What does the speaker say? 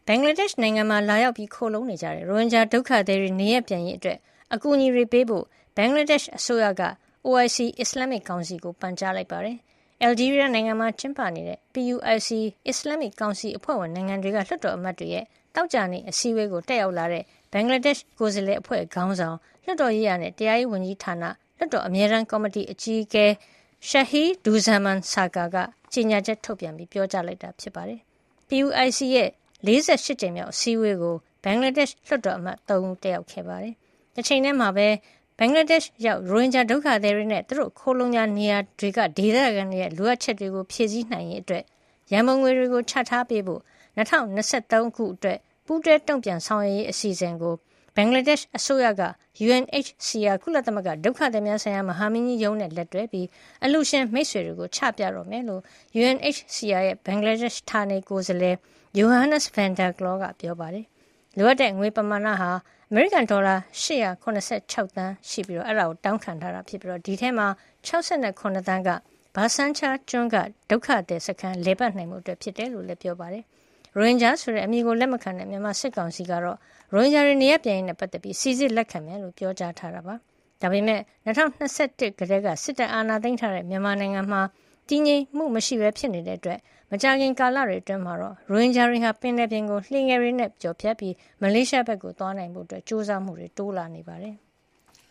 ဘင်္ဂလားဒေ့ရှ်နိုင်ငံမှာလာရောက်ပြီးခိုလှုံနေကြတဲ့ရိုဟင်ဂျာဒုက္ခသည်တွေနေရပ်ပြန်ရေးအတွက်အကူအညီတွေပေးဖို့ဘင်္ဂလားဒေ့ရှ်အစိုးရက OIC အစ္စလာမစ်ကောင်စီကိုပန်ကြားလိုက်ပါတယ်။ အယ်လ်ဂျီးရီးယားနိုင်ငံမှာကျင်းပနေတဲ့ PUIC အစ္စလာမစ်ကောင်စီအဖွဲ့ဝင်နိုင်ငံတွေကလွှတ်တော်အမတ်တွေရဲ့သောကြာနေ့အစည်းအဝေးကိုတက်ရောက်လာတဲ့ဘင်္ဂလားဒေ့ရှ်ကိုယ်စားလှယ်အဖွဲ့ခေါင်းဆောင်လွှတ်တော်ရေးရာနဲ့တရားရေးဝန်ကြီးဌာနလွှတ်တော်အမြဲတမ်းကော်မတီအကြီးအကဲ Shahiduzzaman Sarker ကကြေညာချက်ထုတ်ပြန်ပြီးပြောကြားလိုက်တာဖြစ်ပါတယ်။ PUIC ရဲ့48ကြိမ်မြောက်အစည်းအဝေးကိုဘင်္ဂလားဒေ့ရှ်လွှတ်တော်အမတ်3ဦးတက်ရောက်ခဲ့ပါတယ်။တစ်ချိန်တည်းမှာပဲဘင်္ဂလားဒေ့ရှ်ရောက်ရိုဟင်ဂျာဒုက္ခသည်တွေနဲ့သူတို့ခိုလှုံရာနေရာတွေကဒေသခံတွေရဲ့လိုအပ်ချက်တွေကိုဖြည့်ဆည်းနိုင်ရေးအတွက်ရန်ပုံငွေတွေကိုချထားပေးဖို့2023ခုအတွက်ပူးတွဲတုံ့ပြန်ဆောင်ရွက်ရေးအစီအစဉ်ကိုဘင်္ဂလားဒေ့ရှ်အစိုးရက UNHCR ကုလသမဂ္ဂဒုက္ခသည်များဆိုင်ရာမဟာမင်းကြီးရုံးနဲ့လက်တွဲပြီးအလှူရှင်မိတ်ဆွေတွေကိုချပြတော့မယ်လို့ UNHCR ရဲ့ဘင်္ဂလားဒေ့ရှ်ဌာနေကိုယ်စားလှယ် Johannes van der Klaauw ကပြောပါတယ်။လိုအပ်တဲ့ငွေပမာဏဟာအမေရိကန်ဒေါ်လာ886သန်းရှိပြီးအဲဒါကိုတောင်းခံထားတာဖြစ်ပြီးဒီထဲမှာ69သန်းကဘာဆန်းချာကျွန်းကဒုက္ခသည်စခန်းလေပတ်နိုင်မှုအတွက်ဖြစ်တယ်လို့လည်းပြောပါတယ်။ရိုဟင်ဂျာဆိုတဲ့အမည်ကိုလက်မခံတဲ့မြန်မာစစ်ကောင်စီကတော့ရိုဟင်ဂျာတွေနေရပ်ပြန်ရေးနဲ့ပတ်သက်ပြီးစီစစ်လက်ခံမယ်လို့ပြောကြားထားတာပါ။ဒါပေမဲ့2021ကတည်းကစစ်တပ်အာဏာသိမ်းထားတဲ့မြန်မာနိုင်ငံမှာတည်ငြိမ်မှုမရှိဘဲဖြစ်နေတဲ့အတွက်မကြာခင်ကာလတွေအတွင်းမှာတော့ရိုဟင်ဂျာတွေဟာပင်လယ်ပြင်ကိုလှေငယ်တွေနဲ့ကျော်ဖြတ်ပြီးမလေးရှားဘက်ကိုသွားနိုင်ဖို့ကြိုးစားမှုတွေတိုးလာနေပါတယ်။